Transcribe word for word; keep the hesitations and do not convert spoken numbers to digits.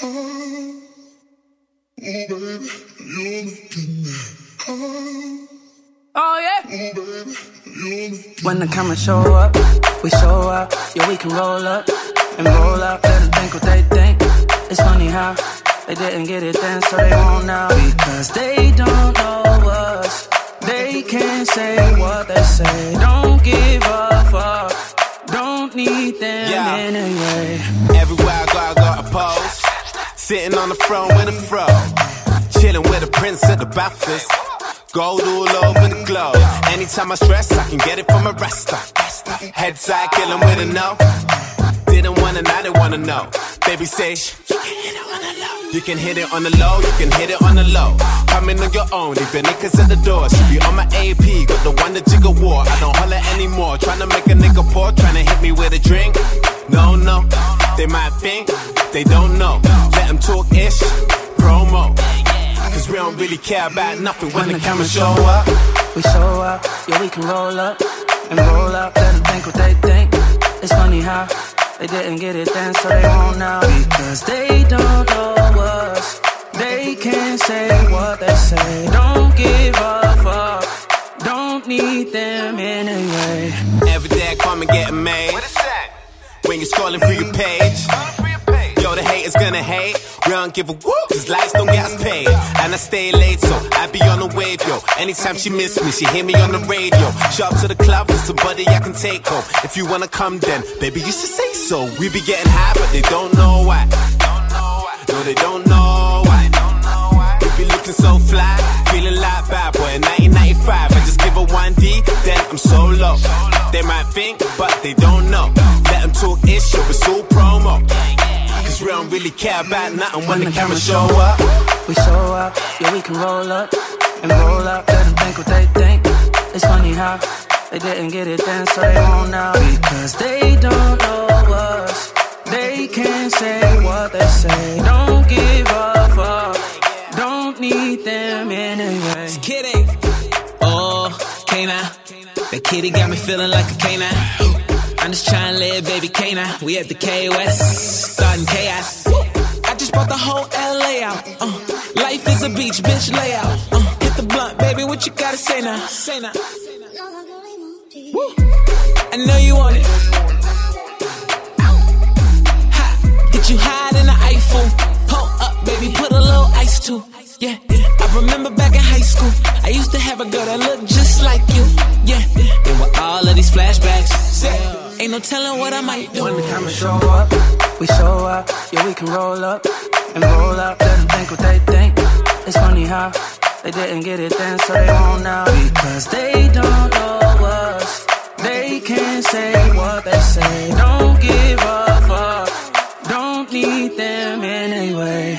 Oh yeah. When the cameras show up, we show up. Yeah, we can roll up and roll up. Let them think what they think. It's funny how they didn't get it then, so they won't now. Because they don't know us. They can't say what they say. Don't give a fuck. Don't need them yeah. anyway. Everywhere I go, I got a pose. Sitting on the throne with a fro. Chilling with a prince at the Baptist. Gold all over the globe. Anytime I stress, I can get it from a rasta. Head side, killing with a no. Didn't wanna, now they wanna know. Baby say, shh, you can hit it on the low. You can hit it on the low, you can hit it on the low. Coming on your own, leaving niggas at the door. She be on my A P, got the one that jigger war. I don't holler anymore, tryna make a nigga poor, tryna hit me with a drink. No, no, they might think, they don't know. Let them talk ish, promo. Cause we don't really care about nothing when, when the, the cameras show up. We show up, yeah we can roll up and roll up. Let them think what they think. It's funny how they didn't get it then, so they won't now. Because they don't know us. They can't say what they say. Don't give a fuck. Don't need them anyway. Every day I come and get made. What is that? When you're scrolling through your page. Yo, the haters gonna hate. We don't give a whoop, cause lights don't get us paid. And I stay late, so I be on the wave, yo. Anytime she miss me, she hear me on the radio. Show up to the club with somebody I can take home. If you wanna come then, baby, you should say so. We be getting high, but they don't know why. No, they don't know why. We be looking so fly, feeling like bad boy in nineteen ninety-five. I just give her one D, then I'm so low. They might think, but they don't know. Let them talk ish, yo, it's all promo. Cause we don't really care about nothing when, when the, the cameras show up. We show up, yeah we can roll up and roll up. Let them think what they think. It's funny how they didn't get it then, so they won't now. Because they don't know us. They can't say what they say. Don't give a fuck. Don't need them anyway. It's Kitty. Oh, canine. That kitty got me feeling like a canine. I'm just trying to live, baby, can't I? We at the K O S, starting chaos. I just brought the whole L A out. Uh, life is a beach, bitch, layout. Uh, hit the blunt, baby, what you gotta say now? Say now. Woo. I know you want it. Ha, get you high in the Eiffel. Pull up, baby, put a little ice too. Yeah, I remember back in high school, I used to have a girl that looked just like you. Yeah, and with all of these flashbacks, say, ain't no telling what I might do. When the cameras show up, we show up. Yeah, we can roll up and roll up. Let them think what they think. It's funny how they didn't get it then, so they won't now. Because they don't know us. They can't say what they say. Don't give a fuck. Don't need them anyway.